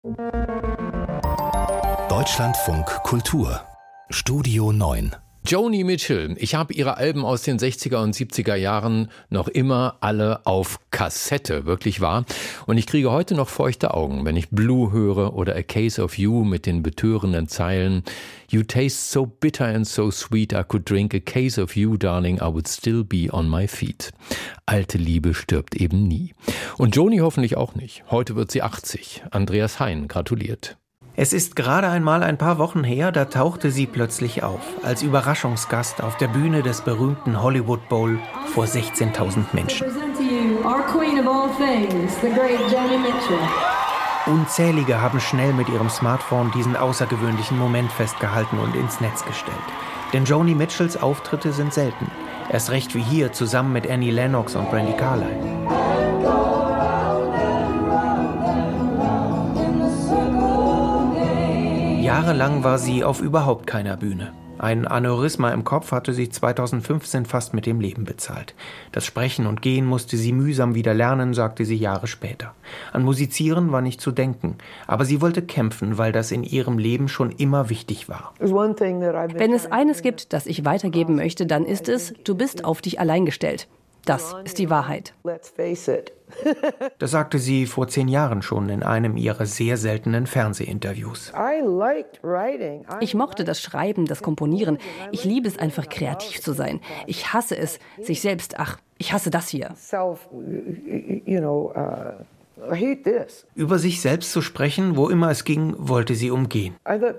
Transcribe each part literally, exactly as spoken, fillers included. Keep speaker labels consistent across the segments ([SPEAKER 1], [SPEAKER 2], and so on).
[SPEAKER 1] Deutschlandfunk Kultur Studio neun.
[SPEAKER 2] Joni Mitchell. Ich habe ihre Alben aus den sechziger und siebziger Jahren noch immer alle auf Kassette, wirklich wahr. Und ich kriege heute noch feuchte Augen, wenn ich Blue höre oder A Case of You mit den betörenden Zeilen. You taste so bitter and so sweet, I could drink a case of you, darling, I would still be on my feet. Alte Liebe stirbt eben nie. Und Joni hoffentlich auch nicht. Heute wird sie achtzig. Andreas Hein gratuliert.
[SPEAKER 3] Es ist gerade einmal ein paar Wochen her, da tauchte sie plötzlich auf, als Überraschungsgast auf der Bühne des berühmten Hollywood Bowl vor sechzehntausend Menschen. Unzählige haben schnell mit ihrem Smartphone diesen außergewöhnlichen Moment festgehalten und ins Netz gestellt. Denn Joni Mitchells Auftritte sind selten. Erst recht wie hier, zusammen mit Annie Lennox und Brandi Carlile. Jahrelang war sie auf überhaupt keiner Bühne. Ein Aneurysma im Kopf hatte sie zweitausendfünfzehn fast mit dem Leben bezahlt. Das Sprechen und Gehen musste sie mühsam wieder lernen, sagte sie Jahre später. An Musizieren war nicht zu denken, aber sie wollte kämpfen, weil das in ihrem Leben schon immer wichtig war.
[SPEAKER 4] Wenn es eines gibt, das ich weitergeben möchte, dann ist es, du bist auf dich allein gestellt. Das ist die Wahrheit.
[SPEAKER 3] Das sagte sie vor zehn Jahren schon in einem ihrer sehr seltenen Fernsehinterviews.
[SPEAKER 4] Ich mochte das Schreiben, das Komponieren. Ich liebe es einfach, kreativ zu sein. Ich hasse es, sich selbst, ach, ich hasse das hier.
[SPEAKER 3] Über sich selbst zu sprechen, wo immer es ging, wollte sie umgehen.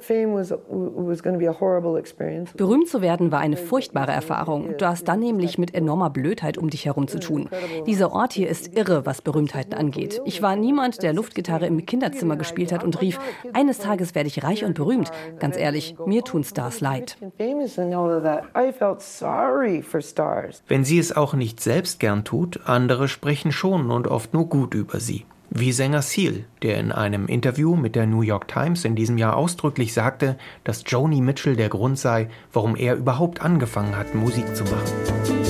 [SPEAKER 4] Berühmt zu werden war eine furchtbare Erfahrung. Du hast dann nämlich mit enormer Blödheit um dich herum zu tun. Dieser Ort hier ist irre, was Berühmtheiten angeht. Ich war niemand, der Luftgitarre im Kinderzimmer gespielt hat und rief, eines Tages werde ich reich und berühmt. Ganz ehrlich, mir tun Stars leid.
[SPEAKER 3] Wenn sie es auch nicht selbst gern tut, andere sprechen schon und oft nur gut über sie. Wie Sänger Seal, der in einem Interview mit der New York Times in diesem Jahr ausdrücklich sagte, dass Joni Mitchell der Grund sei, warum er überhaupt angefangen hat, Musik zu machen.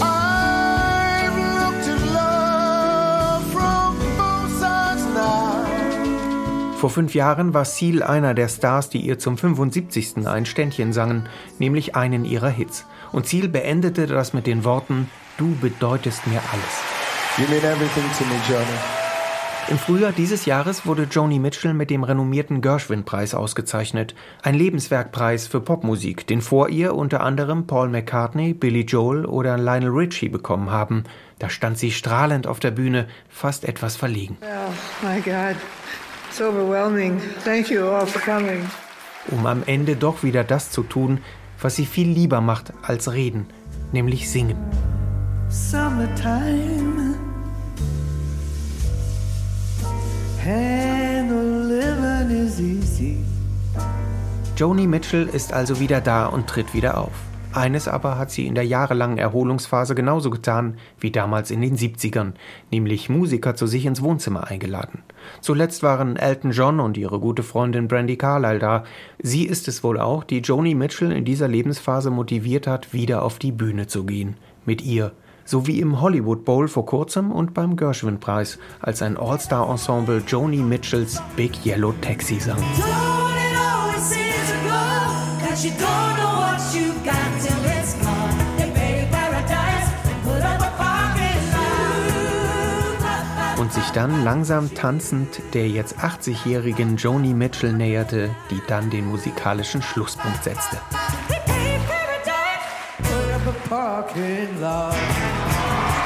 [SPEAKER 3] Vor fünf Jahren war Seal einer der Stars, die ihr zum fünfundsiebzigsten ein Ständchen sangen, nämlich einen ihrer Hits. Und Seal beendete das mit den Worten, du bedeutest mir alles.
[SPEAKER 5] You mean everything to me, Joni.
[SPEAKER 3] Im Frühjahr dieses Jahres wurde Joni Mitchell mit dem renommierten Gershwin-Preis ausgezeichnet. Ein Lebenswerkpreis für Popmusik, den vor ihr unter anderem Paul McCartney, Billy Joel oder Lionel Richie bekommen haben. Da stand sie strahlend auf der Bühne, fast etwas verlegen.
[SPEAKER 6] Oh my God, it's overwhelming. Thank you all for coming.
[SPEAKER 3] Um am Ende doch wieder das zu tun, was sie viel lieber macht als reden, nämlich singen.
[SPEAKER 6] Summertime.
[SPEAKER 3] Joni Mitchell ist also wieder da und tritt wieder auf. Eines aber hat sie in der jahrelangen Erholungsphase genauso getan wie damals in den siebzigern, nämlich Musiker zu sich ins Wohnzimmer eingeladen. Zuletzt waren Elton John und ihre gute Freundin Brandi Carlile da. Sie ist es wohl auch, die Joni Mitchell in dieser Lebensphase motiviert hat, wieder auf die Bühne zu gehen. Mit ihr. So wie im Hollywood Bowl vor kurzem und beim Gershwin-Preis, als ein All-Star-Ensemble Joni Mitchells Big Yellow Taxi sang. Und sich dann langsam tanzend der jetzt achtzigjährigen Joni Mitchell näherte, die dann den musikalischen Schlusspunkt setzte.
[SPEAKER 6] Parking lot.